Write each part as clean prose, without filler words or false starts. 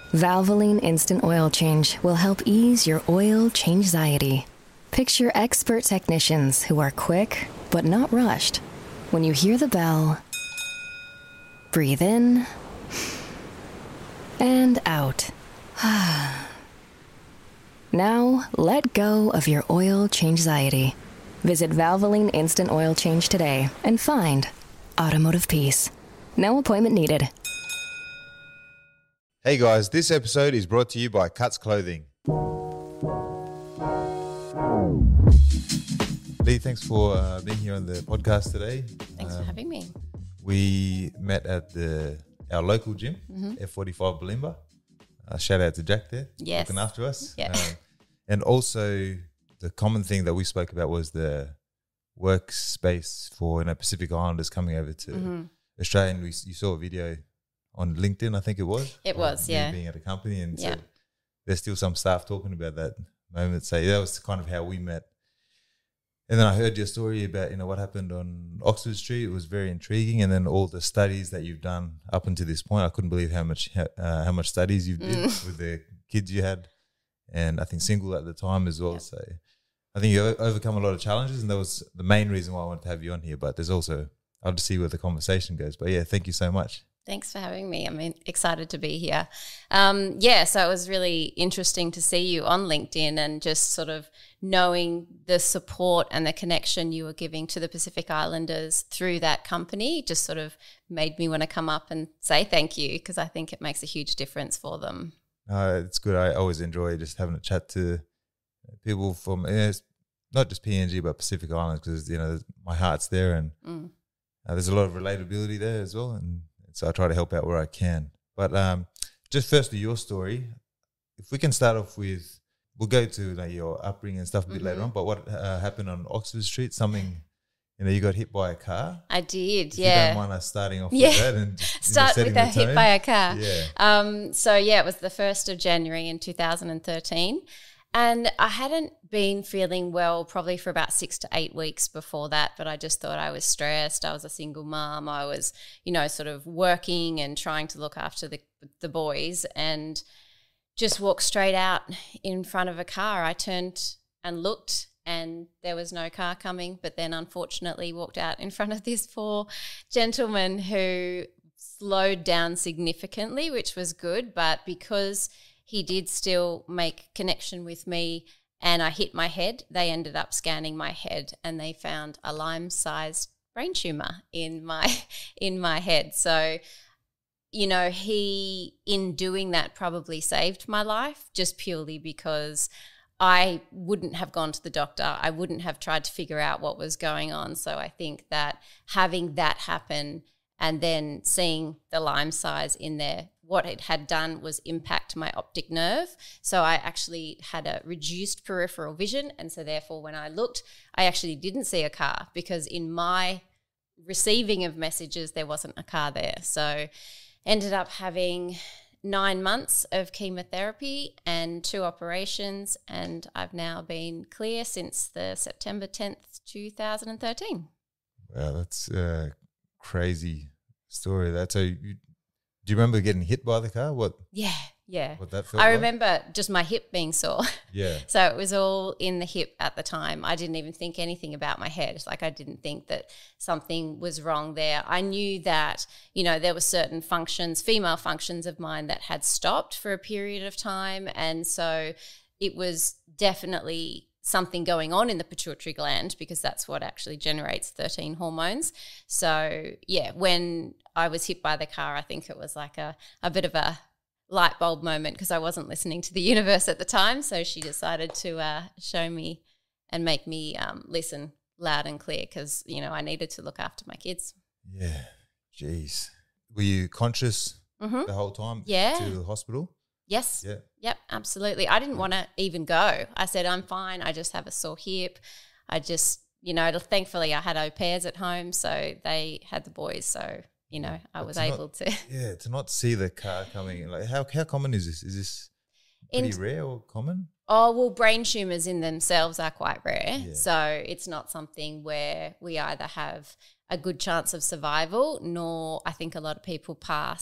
Valvoline Instant Oil Change will help ease your oil change-anxiety. Picture expert technicians who are quick, but not rushed. When you hear the bell, breathe in and out. Now, let go of your oil change-anxiety. Visit Valvoline Instant Oil Change today and find automotive peace. No appointment needed. Hey guys, this episode is brought to you by Cuts Clothing. Lee, thanks for being here on the podcast today. Thanks for having me. We met at our local gym, F45 Bulimba. Shout out to Jack there, Yes. looking after us. Yeah. And also the common thing that we spoke about was the workspace for Pacific Islanders coming over to Australia. And you saw a video on LinkedIn, I think it was. It was, yeah. Being at a company, and Yeah. so there's still some staff talking about that moment. So that was kind of how we met. And then I heard your story about what happened on Oxford Street. It was very intriguing, and then all the studies that you've done up until this point. I couldn't believe how much studies you've did with the kids you had, and I think single at the time as well. Yep. So I think you overcome a lot of challenges, and that was the main reason why I wanted to have you on here. But there's also, I'll just see where the conversation goes. But yeah, thank you so much. Thanks for having me. I'm excited to be here. So it was really interesting to see you on LinkedIn and just sort of knowing the support and the connection you were giving to the Pacific Islanders through that company just sort of made me want to come up and say thank you, because I think it makes a huge difference for them. It's good. I always enjoy just having a chat to people from not just PNG but Pacific Islands, because my heart's there, and there's a lot of relatability there as well, and so I try to help out where I can. But just firstly, your story, if we can start off with, we'll go to your upbringing and stuff a bit later on, but what happened on Oxford Street? Something, you got hit by a car? I did, if yeah. You don't mind us starting off with that? And just, start with a hit by a car. Yeah. It was the 1st of January in 2013. And I hadn't been feeling well probably for about 6 to 8 weeks before that, but I just thought I was stressed. I was a single mom. I was, sort of working and trying to look after the boys, and just walked straight out in front of a car. I turned and looked, and there was no car coming, but then unfortunately walked out in front of this poor gentleman who slowed down significantly, which was good, but because he did still make connection with me and I hit my head, they ended up scanning my head and they found a Lyme-sized brain tumour in my head. So, he, in doing that, probably saved my life, just purely because I wouldn't have gone to the doctor. I wouldn't have tried to figure out what was going on. So I think that having that happen and then seeing the Lyme size in there, what it had done was impact my optic nerve. So I actually had a reduced peripheral vision. And so therefore when I looked, I actually didn't see a car, because in my receiving of messages, there wasn't a car there. So ended up having 9 months of chemotherapy and 2 operations. And I've now been clear since the September 10th, 2013. Wow, that's crazy story. Do you remember getting hit by the car? What? Yeah. What that felt I like? remember just my hip being sore. Yeah. So it was all in the hip at the time. I didn't even think anything about my head. I didn't think that something was wrong there. I knew that, there were certain functions, female functions of mine that had stopped for a period of time. And so it was definitely something going on in the pituitary gland, because that's what actually generates 13 hormones. So, yeah, when I was hit by the car, I think it was like a bit of a light bulb moment, because I wasn't listening to the universe at the time. So she decided to show me and make me listen loud and clear, because, I needed to look after my kids. Yeah. Jeez. Were you conscious the whole time to the hospital? Yes. Yeah. Yep, absolutely. I didn't want to even go. I said, I'm fine. I just have a sore hip. I just, thankfully I had au pairs at home, so they had the boys. So, I was able to. Yeah, to not see the car coming. How common is this? Is this pretty rare or common? Oh, well, brain tumours in themselves are quite rare. Yeah. So it's not something where we either have a good chance of survival, nor I think a lot of people pass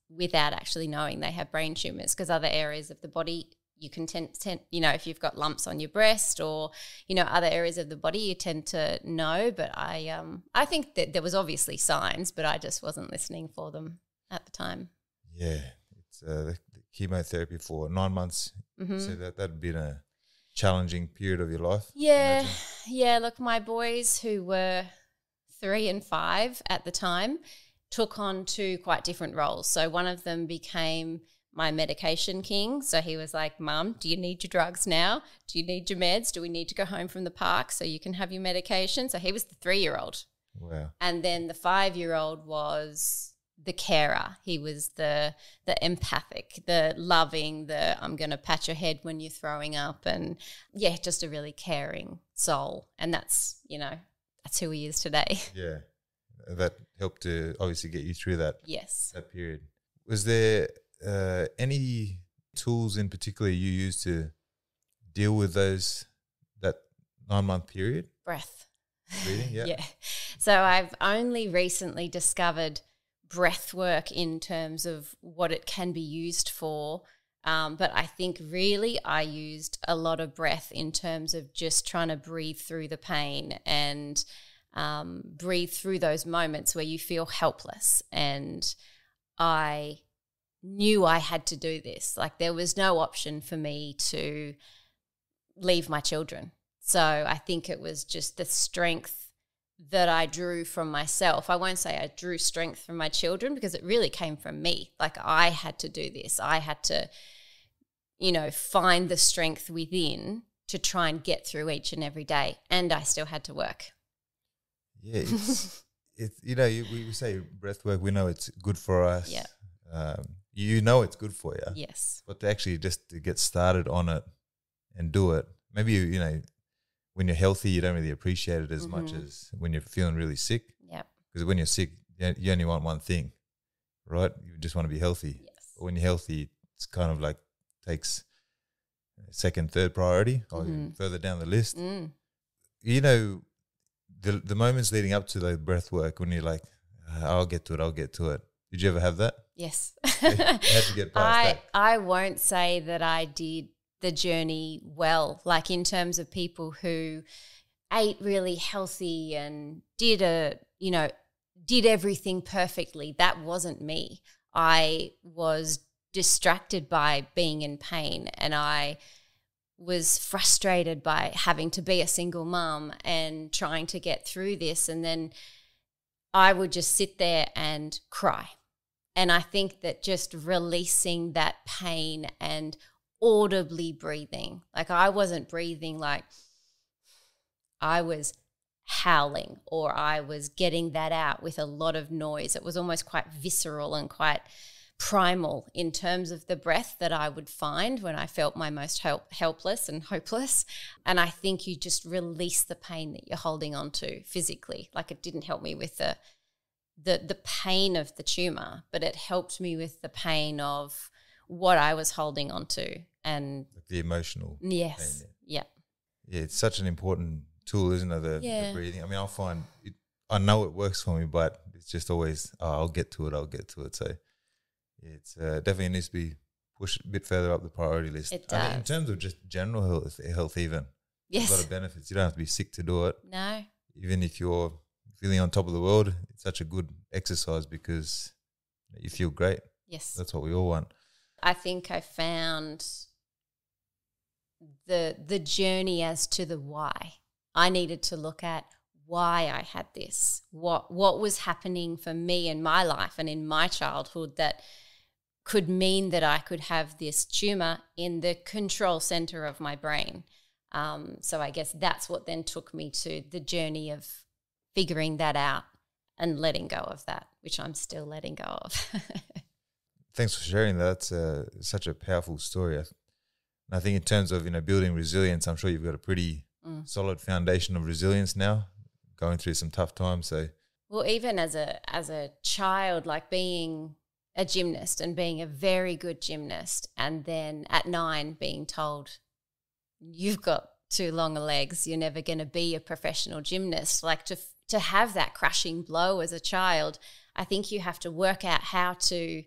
without actually knowing they have brain tumors, because other areas of the body you can tend, if you've got lumps on your breast or, other areas of the body, you tend to know. But I think that there was obviously signs, but I just wasn't listening for them at the time. Yeah, it's the chemotherapy for 9 months. Mm-hmm. So that'd been a challenging period of your life. Yeah, yeah. Look, my boys, who were 3 and 5 at the time, took on 2 quite different roles. So one of them became my medication king. So he was like, Mum, do you need your drugs now? Do you need your meds? Do we need to go home from the park so you can have your medication? So he was the 3-year-old. Wow. And then the 5-year-old was the carer. He was the empathic, the loving, I'm going to pat your head when you're throwing up, and just a really caring soul. And that's who he is today. Yeah. That helped to obviously get you through that. Yes. That period. Was there any tools in particular you used to deal with that 9-month period? Breath. Breathing, yeah. Yeah. So I've only recently discovered breath work in terms of what it can be used for. But I think really I used a lot of breath in terms of just trying to breathe through the pain and breathe through those moments where you feel helpless. And I knew I had to do this. Like, there was no option for me to leave my children. So I think it was just the strength that I drew from myself. I won't say I drew strength from my children, because it really came from me. Like, I had to do this. I had to, find the strength within to try and get through each and every day. And I still had to work. Yeah, we say breath work, we know it's good for us. Yeah. It's good for you. Yes. But to actually just to get started on it and do it, maybe, when you're healthy, you don't really appreciate it as much as when you're feeling really sick. Yeah. Because when you're sick, you only want one thing, right? You just want to be healthy. Yes. But when you're healthy, it's kind of like takes second, third priority or further down the list. Mm. The moments leading up to the breath work when you're like, I'll get to it. Did you ever have that? Yes. How'd you get past that? I won't say that I did the journey well, like in terms of people who ate really healthy and did everything perfectly. That wasn't me. I was distracted by being in pain, and I was frustrated by having to be a single mum and trying to get through this. And then I would just sit there and cry. And I think that just releasing that pain and audibly breathing, like I wasn't breathing like I was howling, or I was getting that out with a lot of noise. It was almost quite visceral and quite primal in terms of the breath that I would find when I felt my most helpless and hopeless. And I think you just release the pain that you're holding on to physically. Like, it didn't help me with the pain of the tumor, but it helped me with the pain of what I was holding on to. And the emotional yes. pain. Yeah. Yeah, it's such an important tool, isn't it? The breathing. I mean, I'll find it, I know it works for me, but it's just always, I'll get to it. So it's definitely needs to be pushed a bit further up the priority list. It does. I mean, in terms of just general health even. Yes. There's a lot of benefits. You don't have to be sick to do it. No. Even if you're feeling on top of the world, it's such a good exercise because you feel great. Yes. That's what we all want. I think I found the journey as to the why. I needed to look at why I had this, what was happening for me in my life and in my childhood that could mean that I could have this tumor in the control center of my brain. So I guess that's what then took me to the journey of figuring that out and letting go of that, which I'm still letting go of. Thanks for sharing that. That's such a powerful story. And I think in terms of, building resilience, I'm sure you've got a pretty solid foundation of resilience now, going through some tough times. So, well, even as a child, like being a gymnast and being a very good gymnast, and then at 9 being told, you've got too long legs, you're never going to be a professional gymnast. Like to have that crushing blow as a child, I think you have to work out how to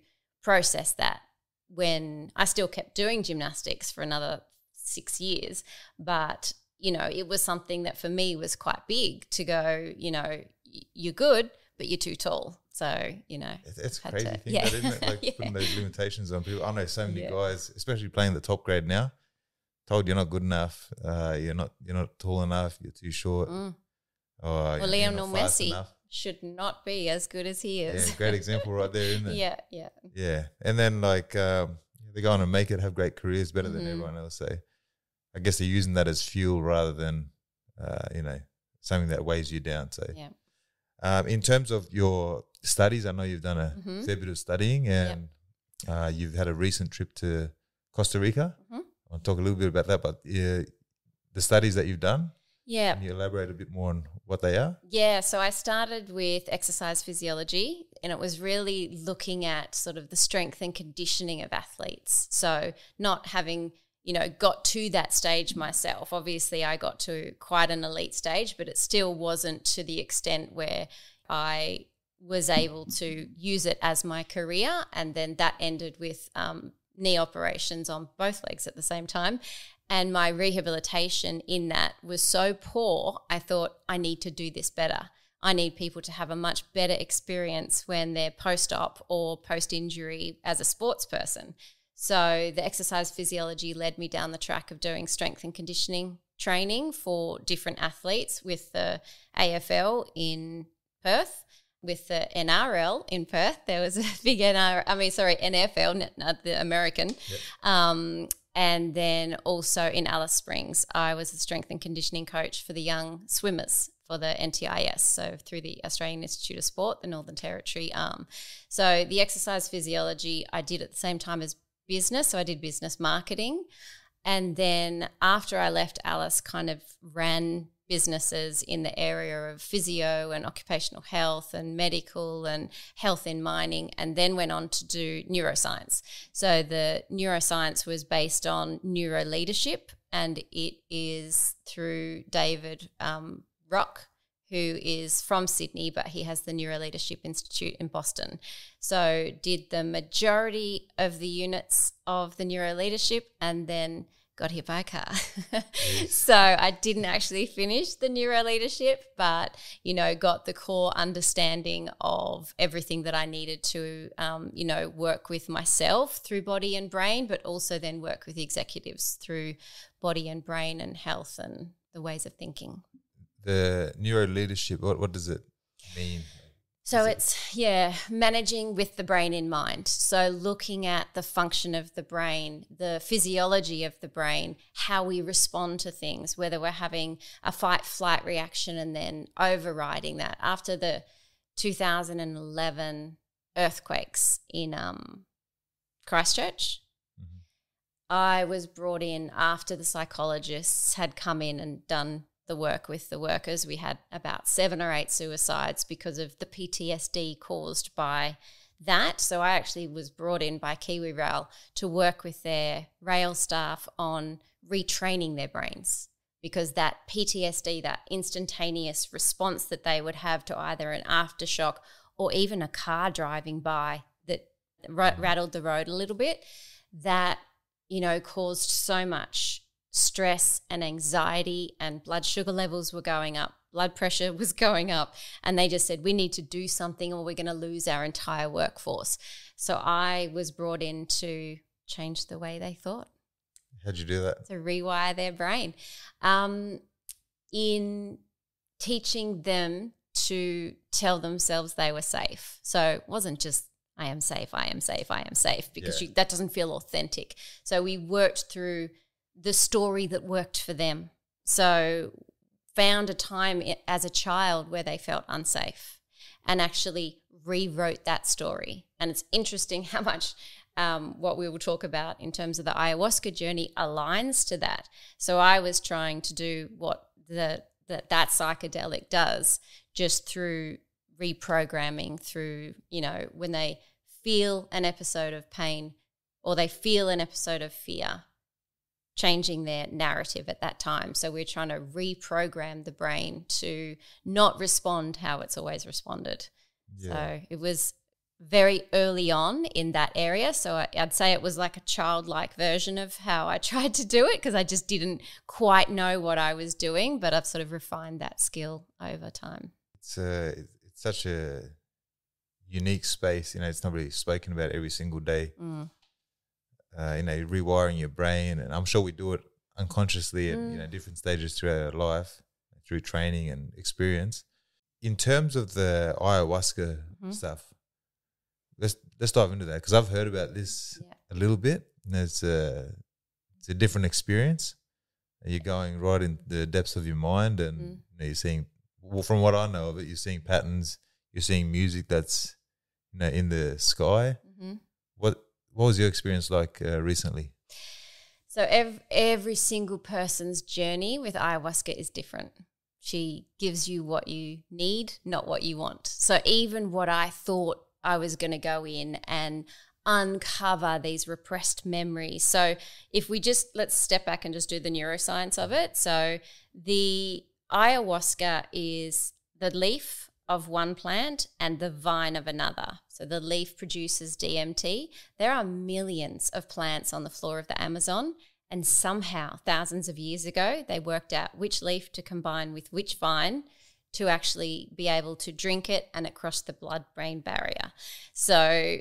process that when I still kept doing gymnastics for another 6 years, but, you know, it was something that for me was quite big to go, you know, you're good, but you're too tall. So, you know. It's a crazy thing, that, isn't it? Like putting those limitations on people. I know so many guys, especially playing the top grade now, told you're not good enough, you're not tall enough, you're too short. Or Lionel Messi should not be as good as he is. Yeah, great example right there, isn't it? Yeah. And then like they go on and make it, have great careers, better than everyone else. So I guess they're using that as fuel rather than you know, something that weighs you down. So in terms of your studies, I know you've done a fair bit of studying, and you've had a recent trip to Costa Rica. I'll talk a little bit about that, but the studies that you've done. Yeah. Can you elaborate a bit more on what they are? Yeah, so I started with exercise physiology, and it was really looking at sort of the strength and conditioning of athletes. So not having, you know, got to that stage myself. Obviously, I got to quite an elite stage, but it still wasn't to the extent where I was able to use it as my career. And then that ended with knee operations on both legs at the same time. And my rehabilitation in that was so poor, I thought, I need to do this better. I need people to have a much better experience when they're post-op or post-injury as a sports person. So the exercise physiology led me down the track of doing strength and conditioning training for different athletes with the AFL in Perth, with the NRL in Perth. There was a big NFL, not the American. Yep. And then also in Alice Springs, I was the strength and conditioning coach for the young swimmers for the NTIS, so through the Australian Institute of Sport, the Northern Territory arm. So the exercise physiology I did at the same time as business, so I did business marketing. And then after I left Alice, kind of ran businesses in the area of physio and occupational health and medical and health in mining, and then went on to do neuroscience. So the neuroscience was based on neuro leadership, and it is through David Rock, who is from Sydney, but he has the Neuro Leadership Institute in Boston. So did the majority of the units of the neuro leadership, and then got hit by a car. So I didn't actually finish the neuro leadership, but, you know, got the core understanding of everything that I needed to, you know, work with myself through body and brain, but also then work with executives through body and brain and health and the ways of thinking. The neuro leadership, what does it mean? So it's, managing with the brain in mind. So looking at the function of the brain, the physiology of the brain, how we respond to things, whether we're having a fight-flight reaction and then overriding that. After the 2011 earthquakes in Christchurch, I was brought in after the psychologists had come in and done the work with the workers. We had about 7 or 8 suicides because of the PTSD caused by that. So I actually was brought in by Kiwi Rail to work with their rail staff on retraining their brains, because that PTSD, that instantaneous response that they would have to either an aftershock or even a car driving by that rattled the road a little bit, that, you know, caused so much stress and anxiety, and blood sugar levels were going up, blood pressure was going up, and they just said, we need to do something or we're going to lose our entire workforce. So I was brought in to change the way they thought. How'd you do that? To rewire their brain. In teaching them to tell themselves they were safe. So it wasn't just, I am safe, I am safe, I am safe, because that doesn't feel authentic. So we worked through the story that worked for them. So found a time as a child where they felt unsafe and actually rewrote that story. And it's interesting how much what we will talk about in terms of the ayahuasca journey aligns to that. So I was trying to do what that psychedelic does, just through reprogramming, through, you know, when they feel an episode of pain or they feel an episode of fear, changing their narrative at that time. So we're trying to reprogram the brain to not respond how it's always responded. Yeah. So it was very early on in that area. So I'd say it was like a childlike version of how I tried to do it, because I just didn't quite know what I was doing, but I've sort of refined that skill over time. It's such a unique space. It's not really spoken about every single day. Rewiring your brain, and I'm sure we do it unconsciously at different stages throughout our life through training and experience. In terms of the ayahuasca stuff, let's dive into that, because I've heard about this a little bit, and it's a different experience. You're going right in the depths of your mind, and you're seeing, well, from what I know of it, you're seeing patterns, you're seeing music that's in the sky. What was your experience like recently? So every single person's journey with ayahuasca is different. She gives you what you need, not what you want. So even what I thought I was going to go in and uncover these repressed memories. So if we let's step back and just do the neuroscience of it. So the ayahuasca is the leaf of one plant and the vine of another. So the leaf produces DMT. There are millions of plants on the floor of the Amazon, and somehow thousands of years ago, they worked out which leaf to combine with which vine to actually be able to drink it and it crossed the blood-brain barrier. So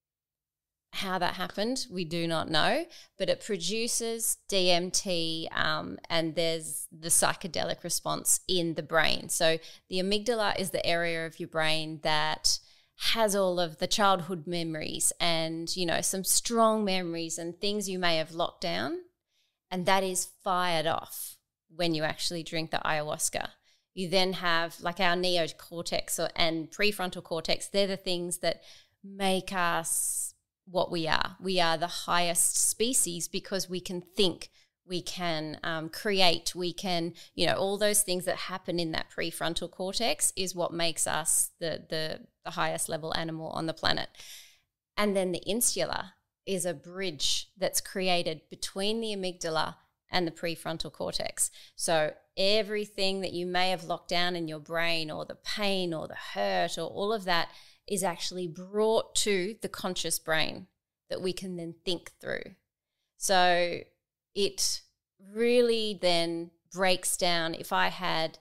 how that happened, we do not know, but it produces DMT and there's the psychedelic response in the brain. So the amygdala is the area of your brain that has all of the childhood memories and, some strong memories and things you may have locked down, and that is fired off when you actually drink the ayahuasca. You then have like our neocortex and prefrontal cortex. They're the things that make us what we are. We are the highest species because we can think, we can create, we can, all those things that happen in that prefrontal cortex is what makes us the highest level animal on the planet. And then the insula is a bridge that's created between the amygdala and the prefrontal cortex. So everything that you may have locked down in your brain, or the pain or the hurt or all of that, is actually brought to the conscious brain that we can then think through. So it really then breaks down. If I had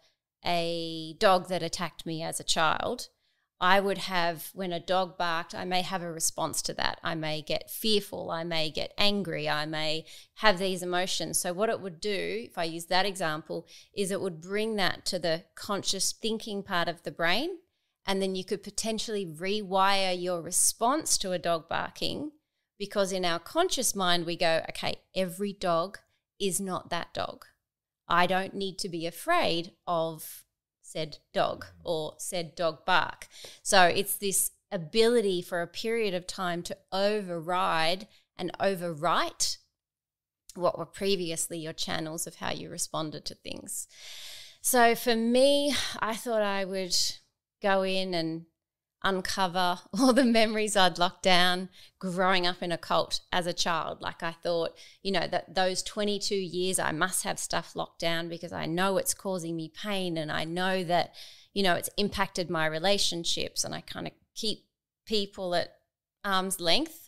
a dog that attacked me as a child, I would have, when a dog barked, I may have a response to that. I may get fearful, I may get angry, I may have these emotions. So what it would do, if I use that example, is it would bring that to the conscious thinking part of the brain, and then you could potentially rewire your response to a dog barking, because in our conscious mind we go, okay, every dog is not that dog. I don't need to be afraid of said dog or said dog bark. So it's this ability for a period of time to override and overwrite what were previously your channels of how you responded to things. So for me, I thought I would go in and uncover all the memories I'd locked down growing up in a cult as a child. Like I thought, that those 22 years I must have stuff locked down because I know it's causing me pain, and I know that, it's impacted my relationships, and I kind of keep people at arm's length.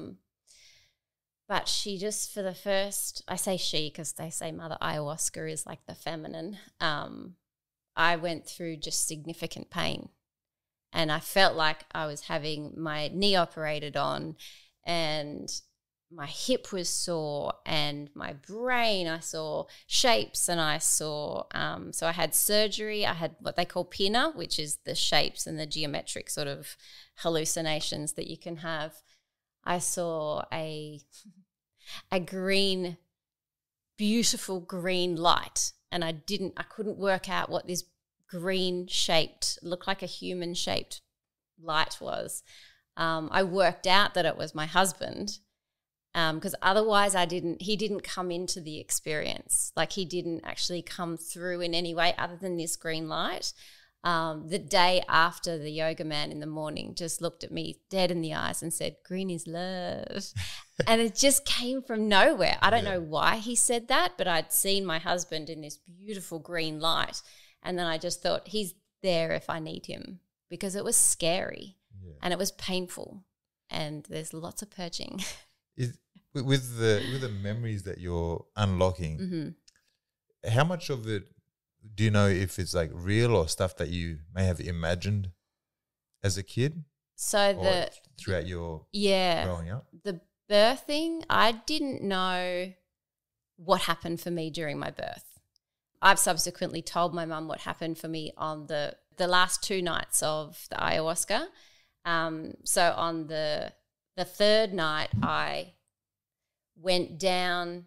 But she just, for the first, I say she because they say Mother Ayahuasca is like the feminine. I went through just significant pain. And I felt like I was having my knee operated on, and my hip was sore, and my brain, I saw shapes, and I saw, so I had surgery. I had what they call PINA, which is the shapes and the geometric sort of hallucinations that you can have. I saw a green, beautiful green light, and I couldn't work out what this green shaped, looked like a human shaped light was. I worked out that it was my husband, because otherwise he didn't come into the experience. Like, he didn't actually come through in any way other than this green light. The day after, the yoga man in the morning just looked at me dead in the eyes and said, "Green is love." And it just came from nowhere. I don't know why he said that, but I'd seen my husband in this beautiful green light. And then I just thought, he's there if I need him, because it was scary. Yeah. and it was painful. And there's lots of purging. With the memories that you're unlocking, Mm-hmm. how much of it do you know if it's like real or stuff that you may have imagined as a kid So or throughout your growing up? the birthing, I didn't know what happened for me during my birth. I've subsequently told my mum what happened for me on the last 2 nights of the ayahuasca. So on the third night, I went down,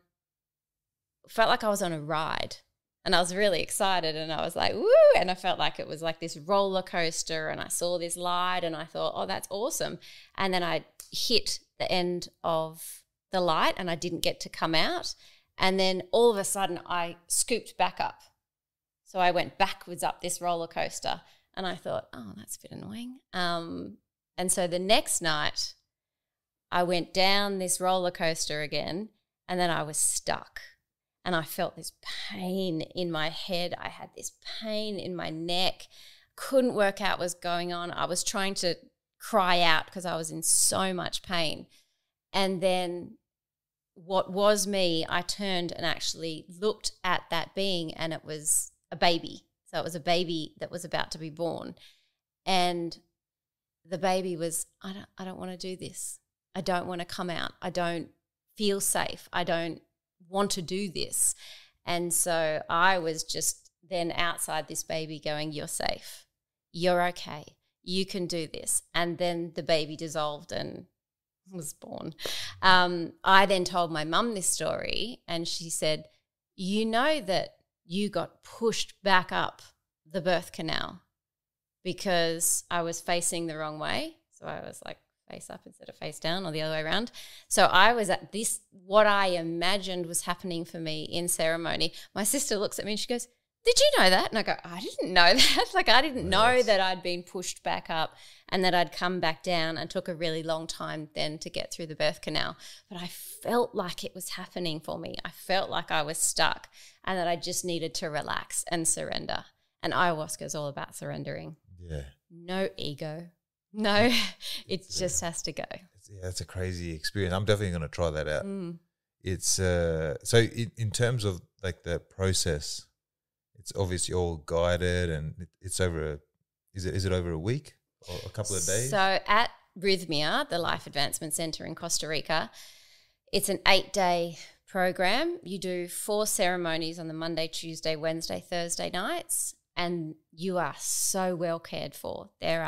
felt like I was on a ride, and I was really excited, and I was like, woo, and I felt like it was like this roller coaster, and I saw this light, and I thought, oh, that's awesome. And then I hit the end of the light, and I didn't get to come out. And then all of a sudden, I scooped back up. So I went backwards up this roller coaster, and I thought, oh, that's a bit annoying. And so the next night, I went down this roller coaster again, and then I was stuck. And I felt this pain in my head. I had this pain in my neck. Couldn't work out what was going on. I was trying to cry out because I was in so much pain. And then what was me, I turned and actually looked at that being, and it was a baby. So it was a baby that was about to be born. And the baby was, I don't want to do this. I don't want to come out. I don't feel safe. I don't want to do this. And so I was just then outside this baby going, you're safe. You're okay. You can do this. And then the baby dissolved and was born. I then told my mum this story, and she said, you know that you got pushed back up the birth canal because I was facing the wrong way. So I was like face up instead of face down, or the other way around. So I was at this, what I imagined was happening for me in ceremony. My sister looks at me and she goes, did you know that? And I go, I didn't know that. Like, I didn't know that I'd been pushed back up and that I'd come back down, and took a really long time then to get through the birth canal. But I felt like it was happening for me. I felt like I was stuck and that I just needed to relax and surrender. And ayahuasca is all about surrendering. Yeah. No ego. No, it just has to go. It's a crazy experience. I'm definitely going to try that out. It's so in terms of like the process, it's obviously all guided, and it's over. Is it over a week or a couple of days? So at Rhythmia, the Life Advancement Center in Costa Rica, it's an 8-day program. You do 4 ceremonies on the Monday, Tuesday, Wednesday, Thursday nights, and you are so well cared for.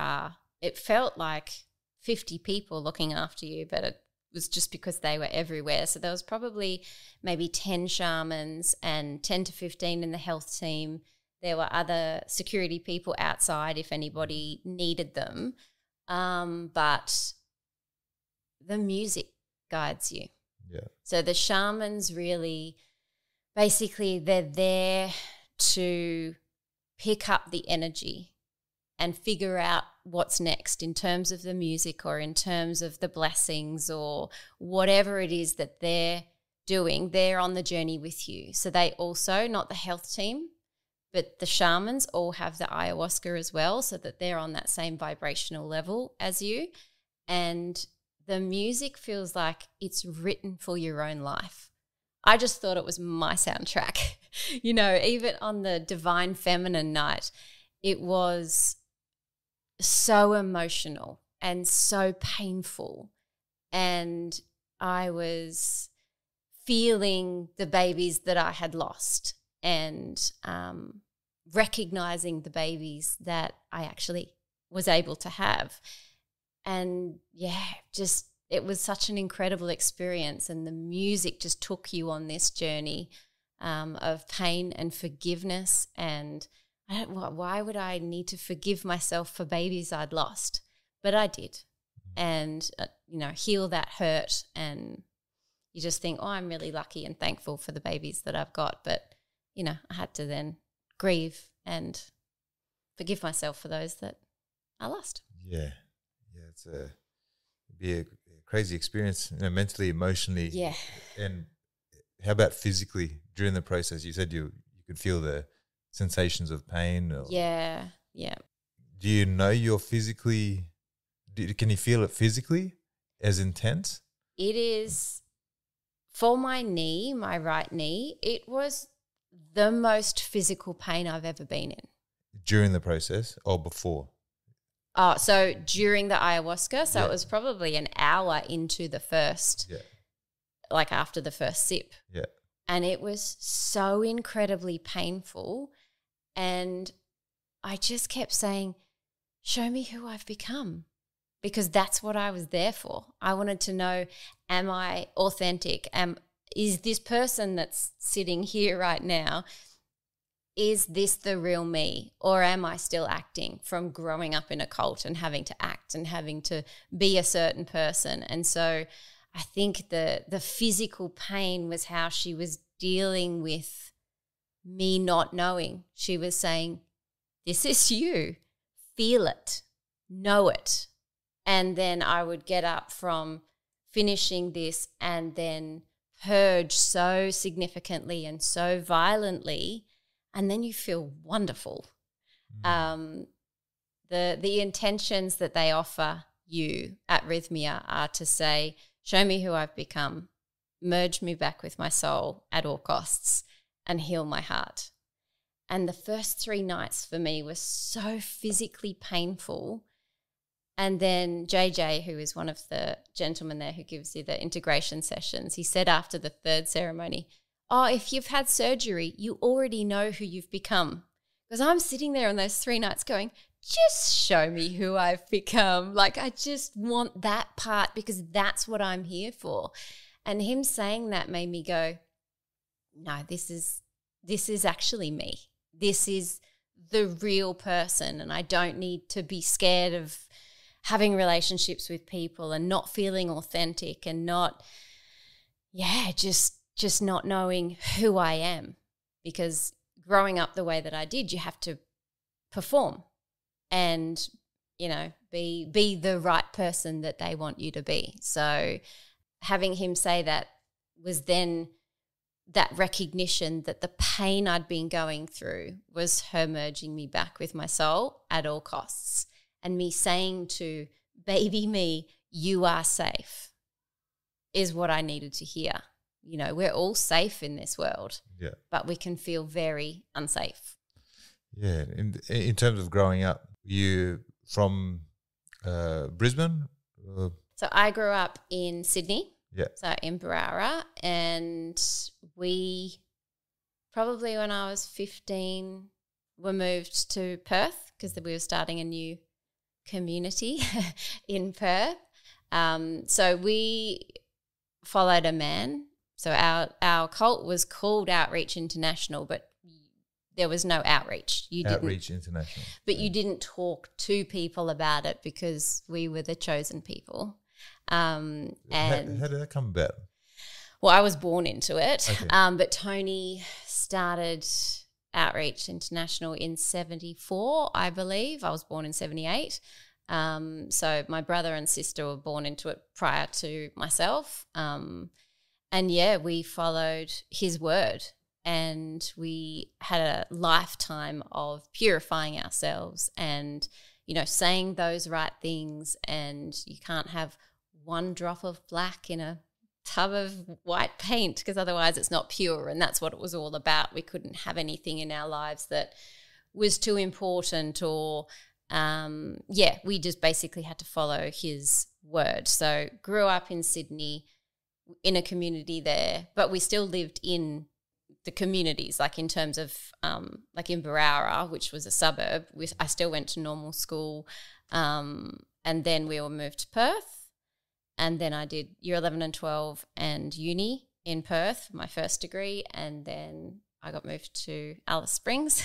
It felt like 50 people looking after you, but it was just because they were everywhere. So there was probably maybe 10 shamans and 10 to 15 in the health team. There were other security people outside if anybody needed them. But the music guides you. Yeah. So the shamans really, basically, they're there to pick up the energy and figure out what's next in terms of the music or in terms of the blessings or whatever it is that they're doing. They're on the journey with you. So they also, not the health team, but the shamans all have the ayahuasca as well, so that they're on that same vibrational level as you. And the music feels like it's written for your own life. I just thought it was my soundtrack. You know, even on the Divine Feminine night, it was so emotional and so painful. And I was feeling the babies that I had lost and recognizing the babies that I actually was able to have. And just it was such an incredible experience. And the music just took you on this journey of pain and forgiveness. And why would I need to forgive myself for babies I'd lost? But I did. And, heal that hurt. And you just think, oh, I'm really lucky and thankful for the babies that I've got. But, I had to then grieve and forgive myself for those that I lost. Yeah. It'd be a crazy experience, mentally, emotionally. Yeah. And how about physically during the process? You said you could feel the sensations of pain. Yeah. Do you know you're physically can you feel it physically as intense? It is, for my knee, my right knee, it was the most physical pain I've ever been in. During the process or before? Oh, so during the ayahuasca, so it was probably an hour into the first, like after the first sip. Yeah. And it was so incredibly painful. And I just kept saying, show me who I've become, because that's what I was there for. I wanted to know, am I authentic? Is this person that's sitting here right now, is this the real me, or am I still acting from growing up in a cult and having to act and having to be a certain person? And so I think the physical pain was how she was dealing with me not knowing. She was saying, this is you, feel it, know it. And then I would get up from finishing this and then purge so significantly and so violently, and then you feel wonderful. The intentions that they offer you at Rhythmia are to say, show me who I've become, merge me back with my soul at all costs, and heal my heart. And the first 3 nights for me was so physically painful. And then JJ, who is one of the gentlemen there who gives you the integration sessions, he said after the 3rd ceremony, oh, if you've had surgery, you already know who you've become. Because I'm sitting there on those 3 nights going, just show me who I've become. Like, I just want that part, because that's what I'm here for. And him saying that made me go, no, this is actually me. This is the real person, and I don't need to be scared of having relationships with people and not feeling authentic and not, just not knowing who I am. Because growing up the way that I did, you have to perform and, be the right person that they want you to be. So having him say that was then that recognition that the pain I'd been going through was her merging me back with my soul at all costs, and me saying to baby me, you are safe, is what I needed to hear. We're all safe in this world, but we can feel very unsafe. Yeah. In terms of growing up, you from Brisbane? So I grew up in Sydney. Yeah. So in Barara, and we probably when I was 15 were moved to Perth because we were starting a new community in Perth. So we followed a man. So our cult was called Outreach International, but there was no outreach. Outreach International. But you didn't talk to people about it because we were the chosen people. And how did that come about? Well, I was born into it. Okay. But Tony started Outreach International in 74, I believe. I was born in 78. So my brother and sister were born into it prior to myself. And we followed his word, and we had a lifetime of purifying ourselves and, saying those right things. And you can't have one drop of black in a tub of white paint because otherwise it's not pure, and that's what it was all about. We couldn't have anything in our lives that was too important or we just basically had to follow his word. So grew up in Sydney in a community there, but we still lived in the communities, like in terms of like in Barara, which was a suburb. I still went to normal school, and then we all moved to Perth. And then I did year 11 and 12 and uni in Perth, my first degree, and then I got moved to Alice Springs.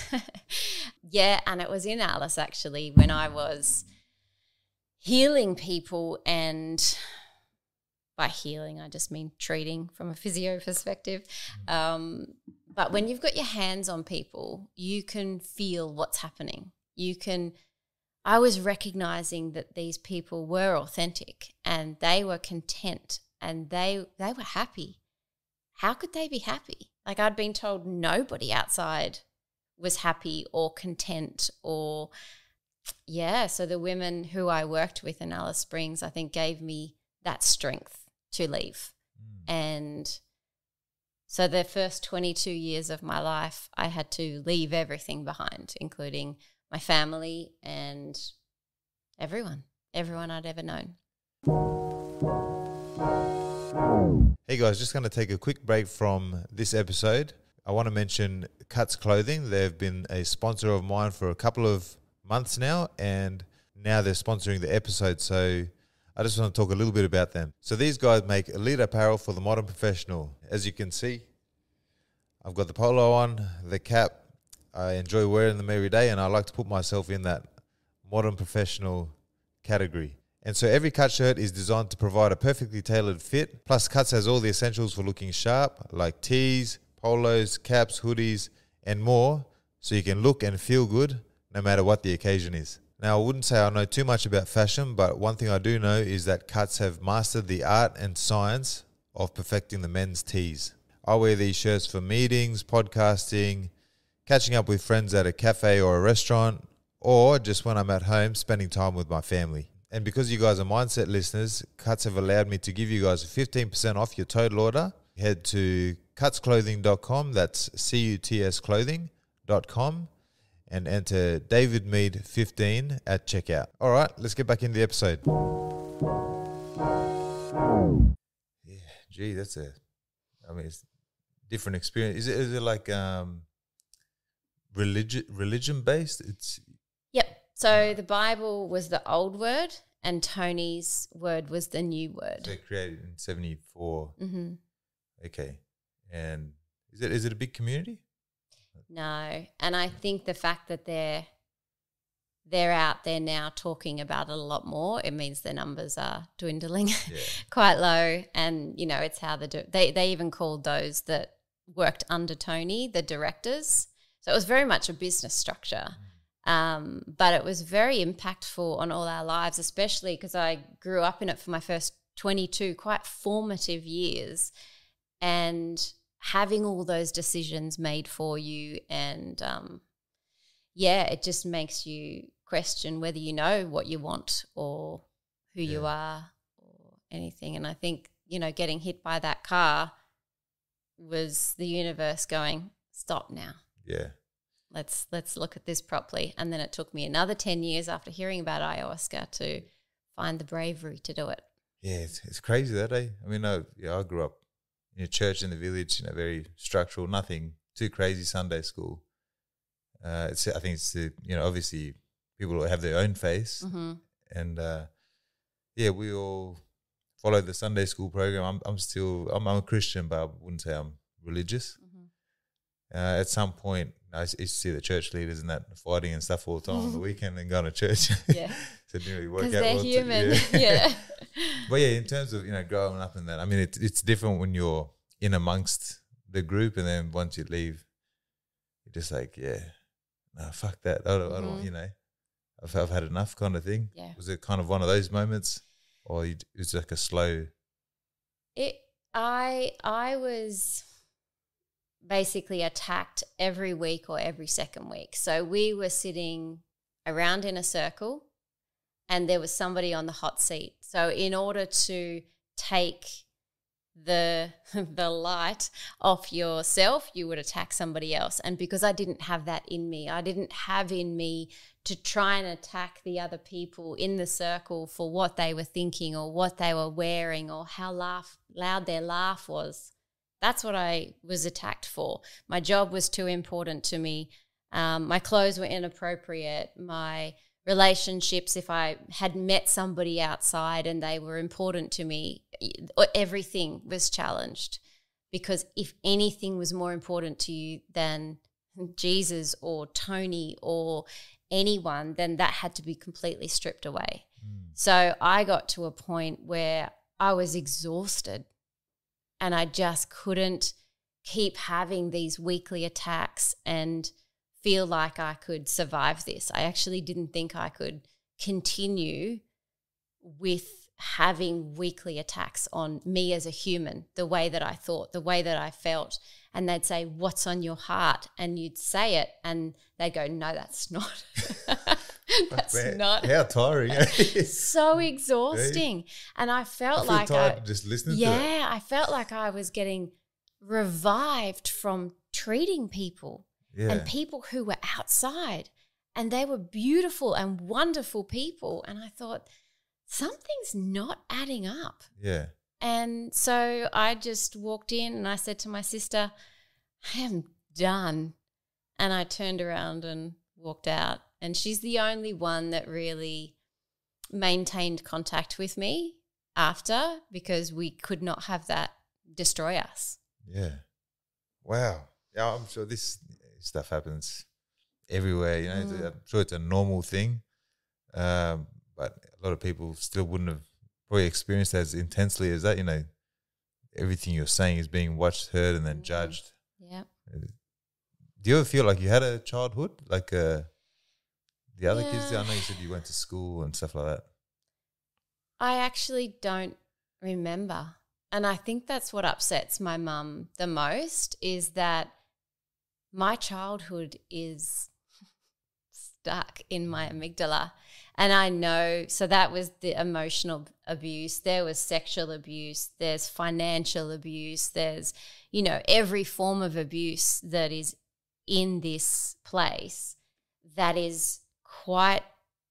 And it was in Alice actually when I was healing people, and by healing I just mean treating from a physio perspective. But when you've got your hands on people, you can feel what's happening. I was recognizing that these people were authentic and they were content and they were happy. How could they be happy? Like, I'd been told nobody outside was happy or content or so the women who I worked with in Alice Springs, I think, gave me that strength to leave. And so the first 22 years of my life, I had to leave everything behind, including my family and everyone I'd ever known. Hey guys, just going to take a quick break from this episode. I want to mention Cuts Clothing. They've been a sponsor of mine for a couple of months now, and now they're sponsoring the episode. So I just want to talk a little bit about them. So these guys make elite apparel for the modern professional. As you can see, I've got the polo on, the cap. I enjoy wearing them every day, and I like to put myself in that modern professional category. And so every Cut shirt is designed to provide a perfectly tailored fit. Plus, Cuts has all the essentials for looking sharp, like tees, polos, caps, hoodies, and more, so you can look and feel good no matter what the occasion is. Now, I wouldn't say I know too much about fashion, but one thing I do know is that Cuts have mastered the art and science of perfecting the men's tees. I wear these shirts for meetings, podcasting, catching up with friends at a cafe or a restaurant, or just when I'm at home spending time with my family. And because you guys are Mindset listeners, Cuts have allowed me to give you guys 15% off your total order. Head to cutsclothing.com, that's CUTS clothing.com, and enter DavidMead15 at checkout. All right, let's get back into the episode. Yeah, gee, it's different experience. Is it like religion based? Yep. So the Bible was the old word, and Tony's word was the new word. So created in 74. Mm-hmm. Okay. And is it a big community? No. And I think the fact that they're out there now talking about it a lot more, it means the numbers are dwindling quite low. And, you know, it's how they even called those that worked under Tony the directors. So it was very much a business structure. But it was very impactful on all our lives, especially because I grew up in it for my first 22 quite formative years, and having all those decisions made for you, and it just makes you question whether you know what you want or who you are or anything. And I think, you know, getting hit by that car was the universe going, stop now. Yeah. Let's look at this properly. And then it took me another 10 years after hearing about ayahuasca to find the bravery to do it. Yeah, it's crazy that day. I mean, I grew up in a church in the village, you know, very structural, nothing too crazy, Sunday school. I think it's, you know, obviously people have their own faith. Mm-hmm. And, we all follow the Sunday school program. I'm a Christian, but I wouldn't say I'm religious. Mm-hmm. At some point, I used to see the church leaders and that fighting and stuff all the time on the weekend and going to church. Yeah. So it didn't really work out. Because they're well human. Yeah. But yeah, in terms of, you know, growing up in that, I mean, it's different when you're in amongst the group, and then once you leave, you're just like, no, fuck that. I don't, you know, I've had enough kind of thing. Yeah. Was it kind of one of those moments, or it was like a slow? I was basically attacked every week or every second week. So we were sitting around in a circle, and there was somebody on the hot seat. So in order to take the light off yourself, you would attack somebody else. And because I didn't have that in me, I didn't have in me to try and attack the other people in the circle for what they were thinking or what they were wearing or how loud their laugh was. That's what I was attacked for. My job was too important to me. My clothes were inappropriate. My relationships, if I had met somebody outside and they were important to me, everything was challenged. Because if anything was more important to you than Jesus or Tony or anyone, then that had to be completely stripped away. So I got to a point where I was exhausted. And I just couldn't keep having these weekly attacks and feel like I could survive this. I actually didn't think I could continue with having weekly attacks on me as a human, the way that I thought, the way that I felt. And they'd say, "What's on your heart?" And you'd say it and they'd go, "No, that's not." That's Man, not how tiring. so exhausting. And I felt I feel like tired just listening to it. I felt like I was getting revived from treating people and people who were outside, and they were beautiful and wonderful people. And I thought, something's not adding up. Yeah. And so I just walked in and I said to my sister, I am done. And I turned around and walked out. And she's the only one that really maintained contact with me after, because we could not have that destroy us. Yeah. Wow. Yeah, I'm sure this stuff happens everywhere. You know, I'm sure it's a normal thing, but a lot of people still wouldn't have probably experienced as intensely as that. You know, everything you're saying is being watched, heard, and then judged. Yeah. Do you ever feel like you had a childhood like the other kids did? I know you said you went to school and stuff like that. I actually don't remember. And I think that's what upsets my mum the most, is that my childhood is stuck in my amygdala. And I know, so that was the emotional abuse. There was sexual abuse. There's financial abuse. There's, you know, every form of abuse that is in this place that is quite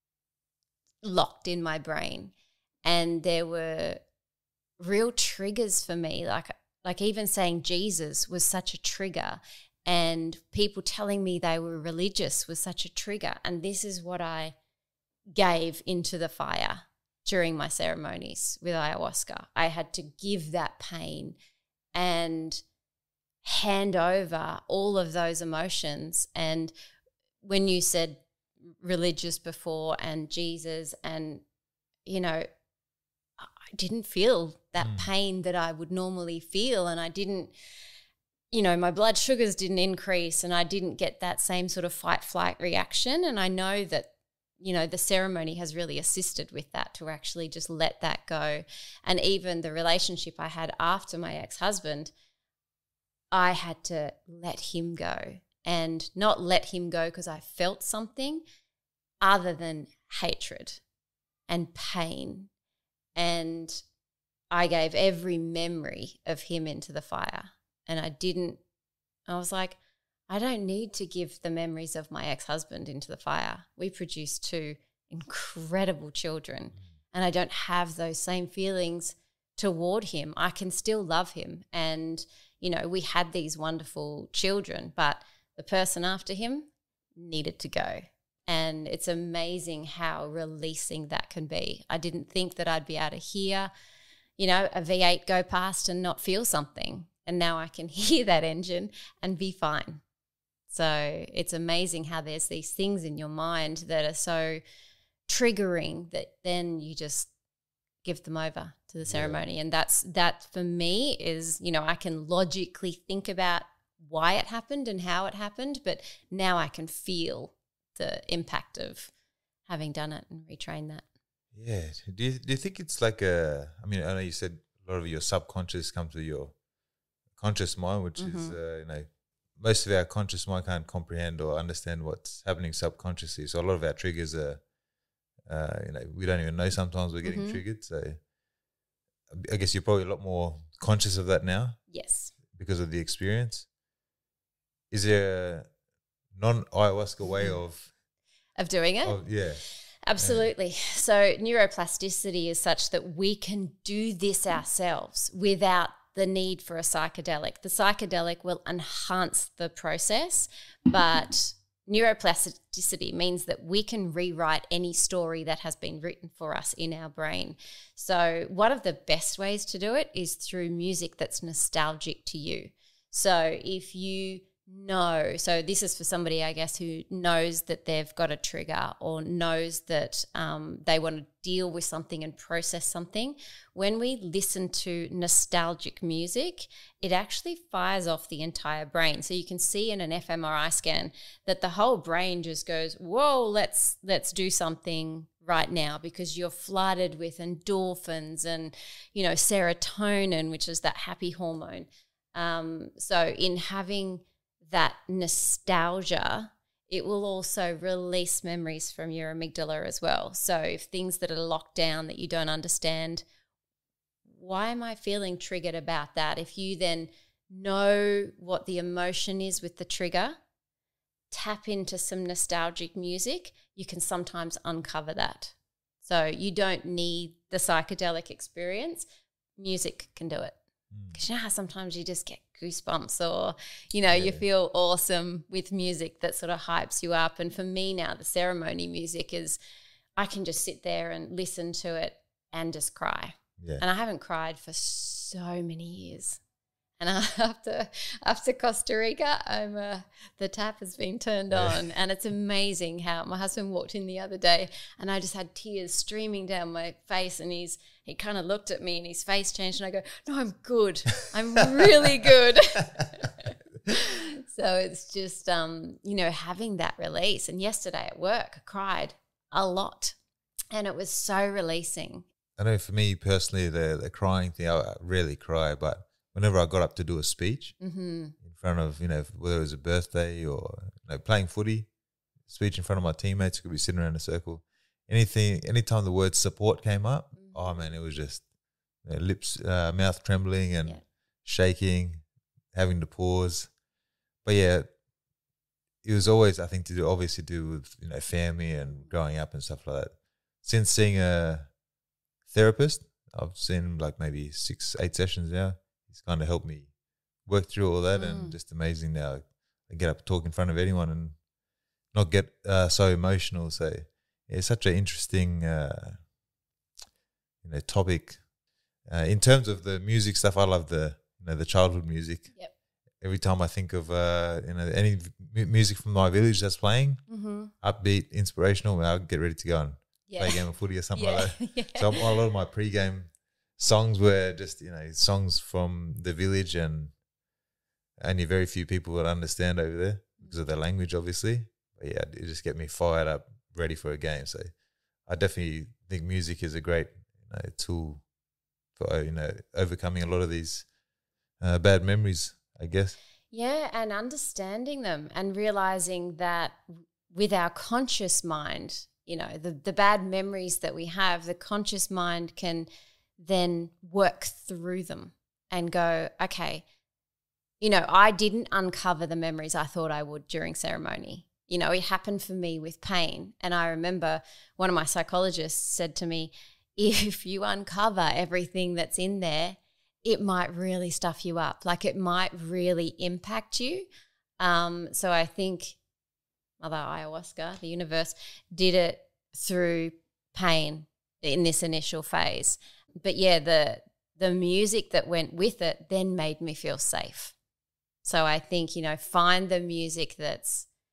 locked in my brain. And there were real triggers for me, like even saying Jesus was such a trigger, and people telling me they were religious was such a trigger. And this is what I gave into the fire during my ceremonies with ayahuasca. I had to give that pain and hand over all of those emotions. And when you said religious before and Jesus, and, you know, I didn't feel that pain that I would normally feel, and I didn't, you know, my blood sugars didn't increase, and I didn't get that same sort of fight-flight reaction. And I know that, you know, the ceremony has really assisted with that, to actually just let that go. And even the relationship I had after my ex-husband, I had to let him go, and not let him go because I felt something other than hatred and pain. And I gave every memory of him into the fire. And I was like, I don't need to give the memories of my ex-husband into the fire. We produced 2 incredible children, and I don't have those same feelings toward him. I can still love him. And, you know, we had these wonderful children, but the person after him needed to go. And it's amazing how releasing that can be. I didn't think that I'd be able to hear, you know, a V8 go past and not feel something. And now I can hear that engine and be fine. So it's amazing how there's these things in your mind that are so triggering that then you just give them over to the ceremony. And that for me is, you know, I can logically think about why it happened and how it happened, but now I can feel the impact of having done it and retrained that. Yeah. Do you think it's like I mean, I know you said a lot of your subconscious comes with your conscious mind, which is, you know, most of our conscious mind can't comprehend or understand what's happening subconsciously. So a lot of our triggers are, you know, we don't even know sometimes we're getting triggered. So I guess you're probably a lot more conscious of that now. Yes. Because of the experience. Is there a non-ayahuasca way of doing it? Yeah. Absolutely. So neuroplasticity is such that we can do this ourselves without the need for a psychedelic. The psychedelic will enhance the process, but neuroplasticity means that we can rewrite any story that has been written for us in our brain. So one of the best ways to do it is through music that's nostalgic to you. So if you know, so this is for somebody, I guess, who knows that they've got a trigger or knows that they want to deal with something and process something. When we listen to nostalgic music, it actually fires off the entire brain. So you can see in an fMRI scan that the whole brain just goes, whoa, let's do something right now, because you're flooded with endorphins and, you know, serotonin, which is that happy hormone. So in having that nostalgia, it will also release memories from your amygdala as well. So if things that are locked down that you don't understand, why am I feeling triggered about that? If you then know what the emotion is with the trigger, tap into some nostalgic music, you can sometimes uncover that. So you don't need the psychedelic experience. Music can do it. Because you know how sometimes you just get goosebumps or, you feel awesome with music that sort of hypes you up. And for me now, the ceremony music is, I can just sit there and listen to it and just cry. Yeah. And I haven't cried for so many years. And after Costa Rica, the tap has been turned on, and it's amazing how my husband walked in the other day, and I just had tears streaming down my face, and he kind of looked at me, and his face changed, and I go, "No, I'm good. I'm really good." So it's just having that release. And yesterday at work, I cried a lot, and it was so releasing. I know for me personally, the crying thing, I rarely cry, but whenever I got up to do a speech in front of, whether it was a birthday or playing footy, speech in front of my teammates, could be sitting around a circle, anytime the word support came up, oh man, it was just lips, mouth trembling and shaking, having to pause. But yeah, it was always, I think, obviously do with, family and growing up and stuff like that. Since seeing a therapist, I've seen like maybe 6-8 sessions now. He's kind of helped me work through all that, and just amazing now. I get up, talk in front of anyone, and not get so emotional. So yeah, it's such an interesting, topic. In terms of the music stuff, I love the childhood music. Yep. Every time I think of any music from my village that's playing, upbeat, inspirational, I'll get ready to go and play a game of footy or something like that. Yeah. So a lot of my pre-game songs were just, songs from the village, and only very few people would understand over there because of their language, obviously. But yeah, it just get me fired up, ready for a game. So I definitely think music is a great tool for, overcoming a lot of these bad memories, I guess. Yeah, and understanding them and realizing that with our conscious mind, the bad memories that we have, the conscious mind can then work through them and go, okay, I didn't uncover the memories I thought I would during ceremony. It happened for me with pain. And I remember one of my psychologists said to me, if you uncover everything that's in there, it might really stuff you up. Like it might really impact you. So I think Mother Ayahuasca, the universe, did it through pain in this initial phase. But yeah, the music that went with it then made me feel safe. So I think, find the music that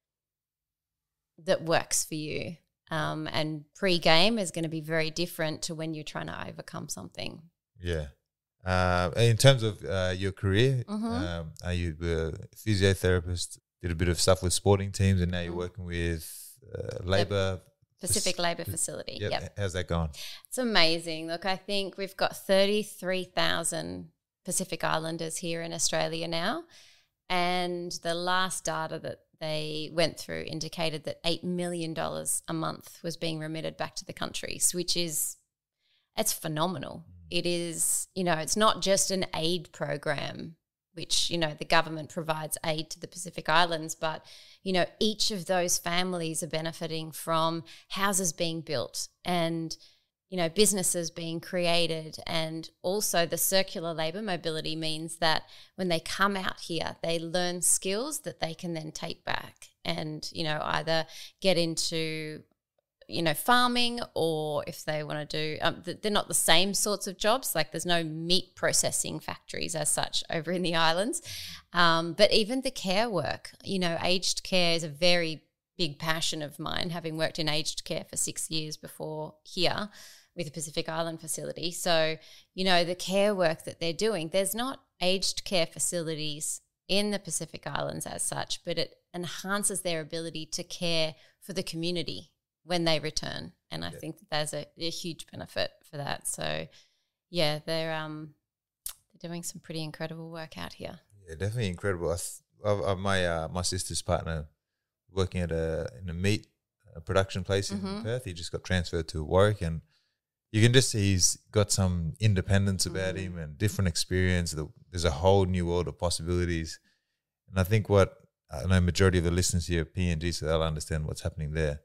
works for you. And pre-game is going to be very different to when you're trying to overcome something. Yeah. In terms of your career, are you a physiotherapist, did a bit of stuff with sporting teams, and now you're working with Labour Pacific Labour Facility. Yep. How's that going? It's amazing. Look, I think we've got 33,000 Pacific Islanders here in Australia now, and the last data that they went through indicated that $8 million a month was being remitted back to the countries, which is, it's phenomenal. It is, it's not just an aid program, which, the government provides aid to the Pacific Islands, but, each of those families are benefiting from houses being built and, businesses being created. And also the circular labour mobility means that when they come out here, they learn skills that they can then take back and, either get into farming, or if they want to do, they're not the same sorts of jobs. Like there's no meat processing factories as such over in the islands. But even the care work, aged care is a very big passion of mine, having worked in aged care for 6 years before here with the Pacific Island facility. So, the care work that they're doing, there's not aged care facilities in the Pacific Islands as such, but it enhances their ability to care for the community when they return. And I think that there's a huge benefit for that. So, yeah, they're doing some pretty incredible work out here. Yeah, definitely incredible. My sister's partner working at in a meat production place in Perth. He just got transferred to Warwick, and you can just see he's got some independence about him and different experience. There's a whole new world of possibilities. And I think I know majority of the listeners here are PNG, so they'll understand what's happening there.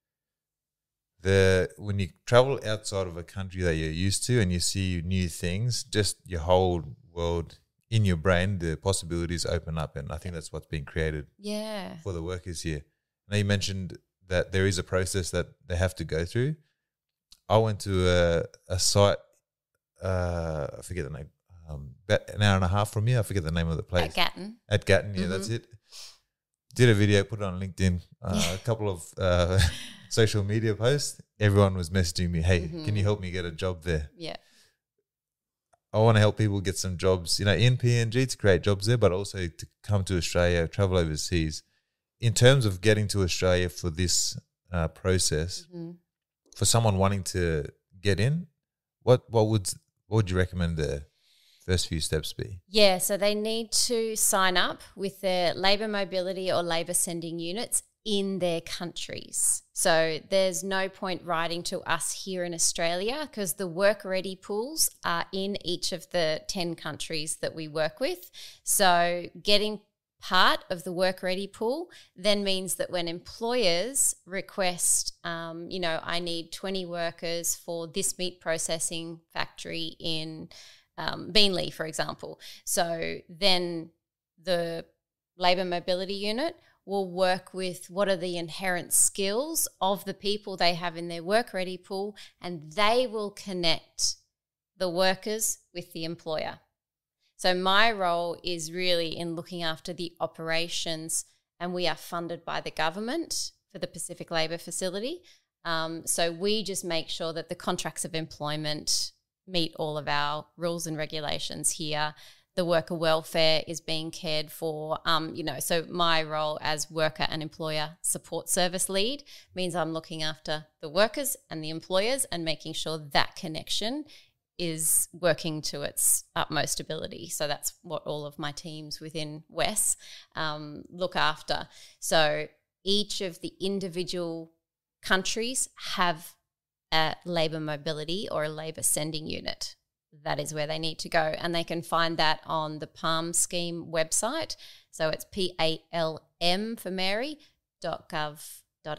When you travel outside of a country that you're used to and you see new things, just your whole world in your brain, the possibilities open up. And I think that's what's being created for the workers here. Now, you mentioned that there is a process that they have to go through. I went to a site, I forget the name, about an hour and a half from here. I forget the name of the place. At Gatton, yeah, that's it. Did a video, put it on LinkedIn, a couple of social media posts. Everyone was messaging me, hey, can you help me get a job there? Yeah. I want to help people get some jobs, in PNG to create jobs there, but also to come to Australia, travel overseas. In terms of getting to Australia for this process, for someone wanting to get in, what would you recommend the first few steps be? Yeah, so they need to sign up with their labour mobility or labour sending units in their countries. So there's no point writing to us here in Australia because the work ready pools are in each of the 10 countries that we work with. So getting part of the work ready pool then means that when employers request, I need 20 workers for this meat processing factory in Beenleigh, for example. So then the labour mobility unit will work with what are the inherent skills of the people they have in their work ready pool, and they will connect the workers with the employer. So my role is really in looking after the operations, and we are funded by the government for the Pacific Labour Facility. So we just make sure that the contracts of employment meet all of our rules and regulations here. The worker welfare is being cared for. So my role as worker and employer support service lead means I'm looking after the workers and the employers and making sure that connection is working to its utmost ability. So that's what all of my teams within WES look after. So each of the individual countries have a labour mobility or a labour sending unit. That is where they need to go. And they can find that on the PALM scheme website. So it's PALM for Mary.gov.au.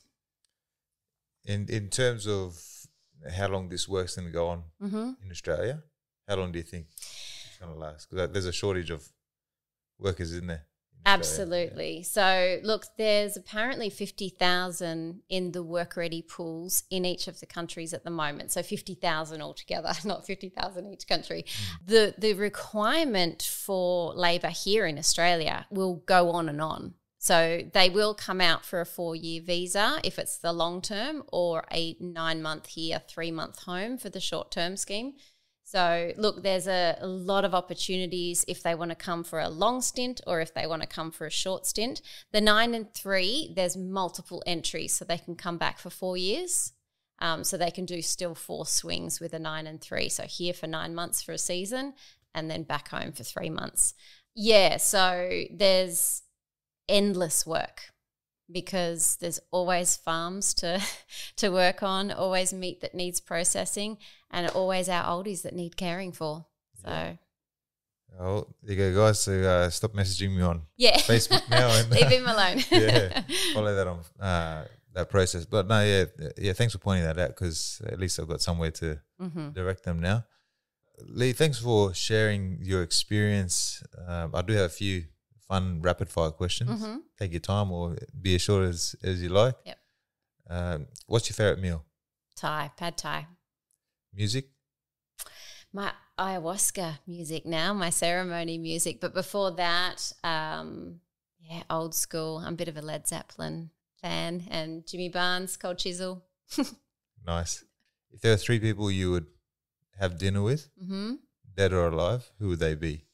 In terms of how long this work's going to go on in Australia, how long do you think it's going to last? Because there's a shortage of workers in there. Absolutely. Yeah. So, look, there's apparently 50,000 in the work-ready pools in each of the countries at the moment. So 50,000 altogether, not 50,000 each country. The requirement for labour here in Australia will go on and on. So they will come out for a 4-year visa if it's the long term, or a 9-month here, 3-month home for the short-term scheme. So, look, there's a lot of opportunities if they want to come for a long stint or if they want to come for a short stint. The 9 and 3, there's multiple entries, so they can come back for 4 years. So they can do still 4 swings with a 9 and 3. So here for 9 months for a season and then back home for 3 months. Yeah, so there's endless work because there's always farms to work on, always meat that needs processing, and always our oldies that need caring for. So, oh, there you go, guys. So stop messaging me on Facebook now. And, leave him alone. Follow that on that process. But no, yeah. Thanks for pointing that out because at least I've got somewhere to direct them now. Lee, thanks for sharing your experience. I do have a few fun rapid fire questions. Take your time or be as short as you like. Yep. What's your favorite meal? Pad Thai. Music? My ayahuasca music now, my ceremony music. But before that, old school. I'm a bit of a Led Zeppelin fan, and Jimmy Barnes, Cold Chisel. Nice. If there were 3 people you would have dinner with, dead or alive, who would they be?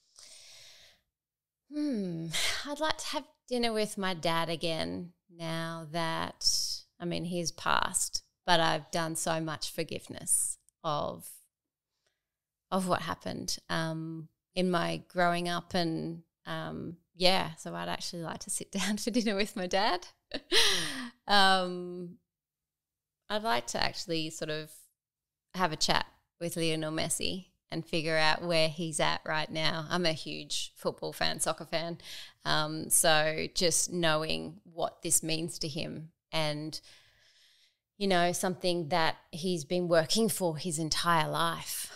I'd like to have dinner with my dad again now that, he's passed, but I've done so much forgiveness of what happened in my growing up and So I'd actually like to sit down for dinner with my dad. I'd like to actually sort of have a chat with Lionel Messi and figure out where he's at right now. I'm a huge football fan, soccer fan. So just knowing what this means to him and, you know, something that he's been working for his entire life.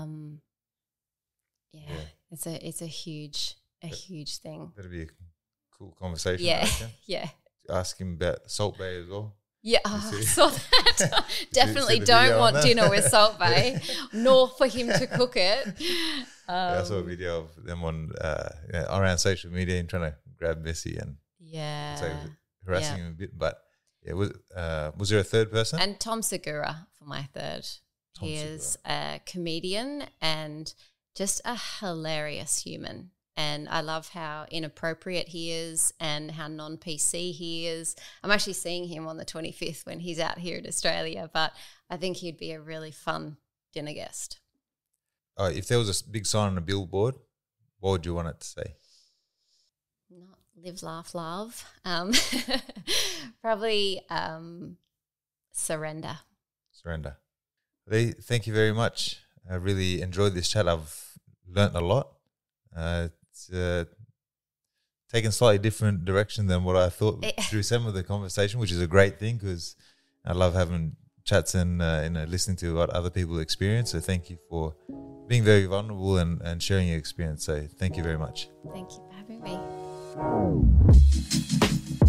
It's a huge thing. That'd be a cool conversation. Yeah, yeah. Ask him about Salt Bay as well. Yeah, I saw that. Definitely don't want dinner with Salt Bay, nor for him to cook it. I saw a video of them on around social media and trying to grab Messi and harassing him a bit. But was there a third person? And Tom Segura for my third. He is a comedian and just a hilarious human. And I love how inappropriate he is and how non-PC he is. I'm actually seeing him on the 25th when he's out here in Australia, but I think he'd be a really fun dinner guest. If there was a big sign on a billboard, what would you want it to say? Not live, laugh, love. Probably surrender. Surrender. Lee, thank you very much. I really enjoyed this chat. I've learnt a lot. It's taken a slightly different direction than what I thought through some of the conversation, which is a great thing because I love having chats and listening to what other people experience. So thank you for being very vulnerable and sharing your experience. So thank you very much. Thank you for having me.